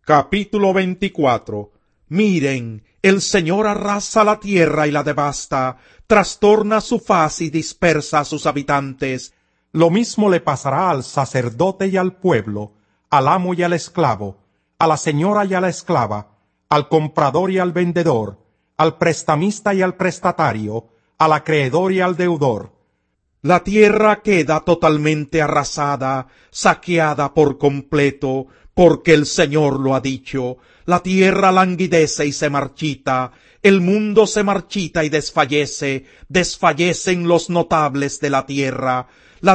Capítulo 24. Miren, el Señor arrasa la tierra y la devasta, trastorna su faz y dispersa a sus habitantes. Lo mismo le pasará al sacerdote y al pueblo, al amo y al esclavo, a la señora y a la esclava, al comprador y al vendedor, al prestamista y al prestatario, al acreedor y al deudor. La tierra queda totalmente arrasada, saqueada por completo, porque el Señor lo ha dicho. La tierra languidece y se marchita, el mundo se marchita y desfallece, desfallecen los notables de la tierra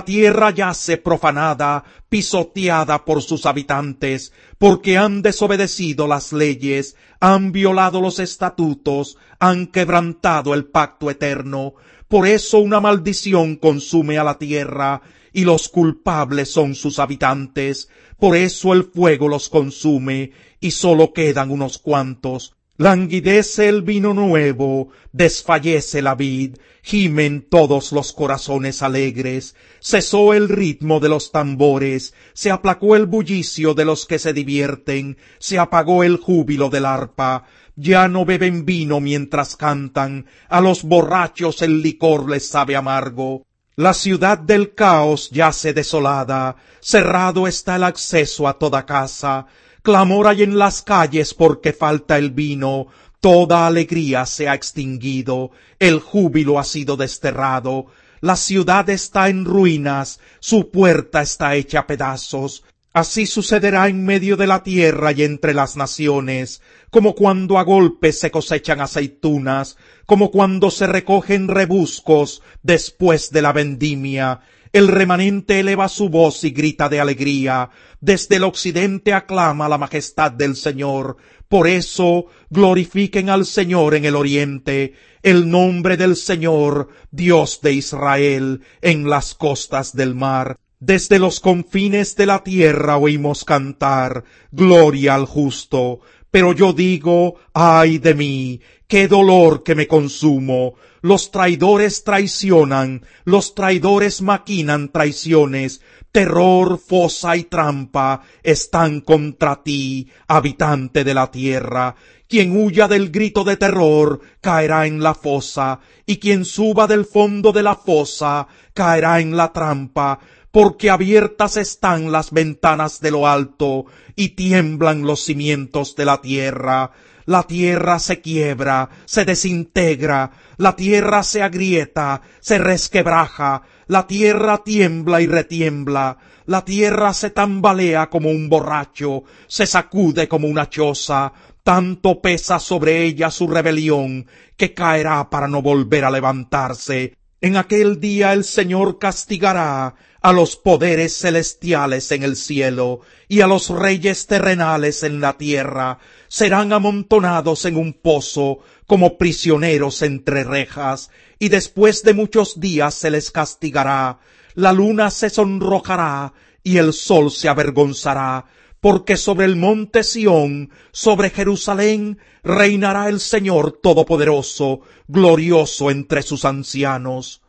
yace profanada, pisoteada por sus habitantes, porque han desobedecido las leyes, han violado los estatutos, han quebrantado el pacto eterno. Por eso una maldición consume a la tierra, y los culpables son sus habitantes. Por eso el fuego los consume, y sólo quedan unos cuantos. Languidece el vino nuevo, desfallece la vid, gimen todos los corazones alegres, cesó el ritmo de los tambores, se aplacó el bullicio de los que se divierten, se apagó el júbilo del arpa, ya no beben vino mientras cantan, a los borrachos el licor les sabe amargo. La ciudad del caos yace desolada, cerrado está el acceso a toda casa, clamor hay en las calles porque falta el vino, toda alegría se ha extinguido, el júbilo ha sido desterrado, la ciudad está en ruinas, su puerta está hecha pedazos. Así sucederá en medio de la tierra y entre las naciones, como cuando a golpes se cosechan aceitunas, como cuando se recogen rebuscos después de la vendimia. El remanente eleva su voz y grita de alegría, desde el occidente aclama la majestad del Señor. Por eso glorifiquen al Señor en el oriente, el nombre del Señor, Dios de Israel, en las costas del mar. Desde los confines de la tierra oímos cantar, gloria al justo. Pero yo digo, ay de mí, qué dolor que me consumo. Los traidores traicionan, los traidores maquinan traiciones. Terror, fosa y trampa están contra ti, habitante de la tierra. Quien huya del grito de terror caerá en la fosa, y quien suba del fondo de la fosa caerá en la trampa. Porque abiertas están las ventanas de lo alto, y tiemblan los cimientos de la tierra se quiebra, se desintegra, la tierra se agrieta, se resquebraja, la tierra tiembla y retiembla, la tierra se tambalea como un borracho, se sacude como una choza, tanto pesa sobre ella su rebelión, que caerá para no volver a levantarse. En aquel día el Señor castigará a los poderes celestiales en el cielo y a los reyes terrenales en la tierra. Serán amontonados en un pozo como prisioneros entre rejas, y después de muchos días se les castigará. La luna se sonrojará y el sol se avergonzará, porque sobre el monte Sión, sobre Jerusalén, reinará el Señor Todopoderoso, glorioso entre sus ancianos.